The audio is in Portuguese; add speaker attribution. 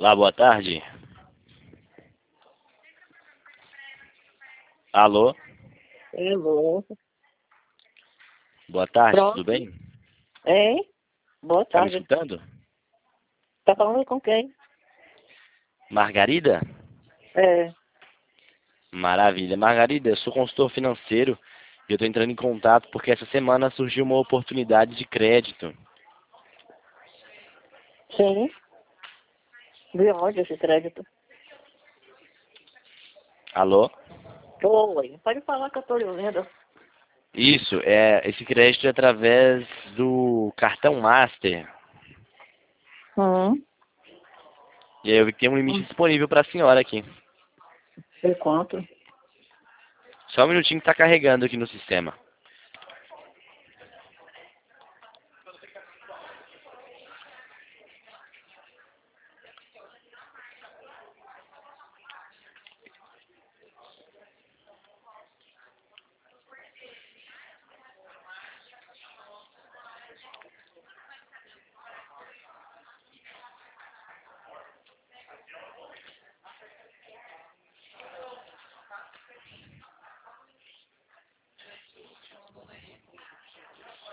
Speaker 1: Olá, boa tarde. Alô,
Speaker 2: Alô.
Speaker 1: boa tarde, tudo
Speaker 2: Pronto.
Speaker 1: bem?
Speaker 2: É? Boa
Speaker 1: Tá me
Speaker 2: tarde.
Speaker 1: escutando?
Speaker 2: Tá falando com quem?
Speaker 1: Margarida?
Speaker 2: É.
Speaker 1: Maravilha. Margarida, eu sou consultor financeiro e eu estou entrando em contato porque essa semana surgiu uma oportunidade de crédito.
Speaker 2: Sim. De onde esse crédito?
Speaker 1: Alô?
Speaker 2: Oi. Pode falar que eu tô lhe ouvindo.
Speaker 1: Isso, esse crédito é através do cartão Master.
Speaker 2: Hum.
Speaker 1: E aí eu vi que tem um limite
Speaker 2: Hum.
Speaker 1: disponível para a senhora aqui.
Speaker 2: De quanto?
Speaker 1: Só um minutinho que está carregando aqui no sistema.